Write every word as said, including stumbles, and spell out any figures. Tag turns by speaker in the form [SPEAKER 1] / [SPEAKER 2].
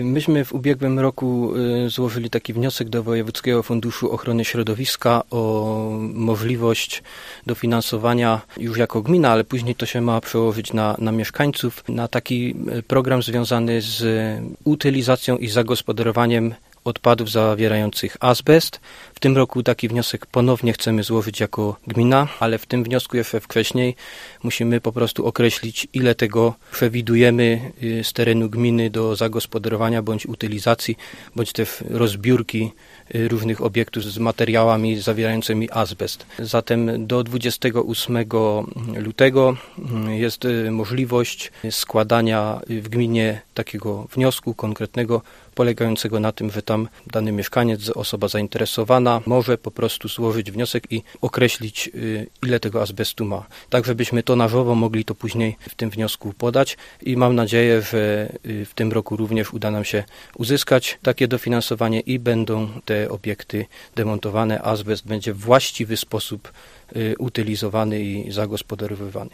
[SPEAKER 1] Myśmy w ubiegłym roku złożyli taki wniosek do Wojewódzkiego Funduszu Ochrony Środowiska o możliwość dofinansowania już jako gmina, ale później to się ma przełożyć na, na mieszkańców, na taki program związany z utylizacją i zagospodarowaniem odpadów zawierających azbest. W tym roku taki wniosek ponownie chcemy złożyć jako gmina, ale w tym wniosku jeszcze wcześniej musimy po prostu określić, ile tego przewidujemy z terenu gminy do zagospodarowania bądź utylizacji, bądź też rozbiórki różnych obiektów z materiałami zawierającymi azbest. Zatem do dwudziestego ósmego lutego jest możliwość składania w gminie takiego wniosku konkretnego, polegającego na tym, że tam dany mieszkaniec, osoba zainteresowana może po prostu złożyć wniosek i określić, ile tego azbestu ma. Tak, żebyśmy to na żywo mogli to później w tym wniosku podać i mam nadzieję, że w tym roku również uda nam się uzyskać takie dofinansowanie i będą te obiekty demontowane. Azbest będzie w właściwy sposób utylizowany i zagospodarowywany.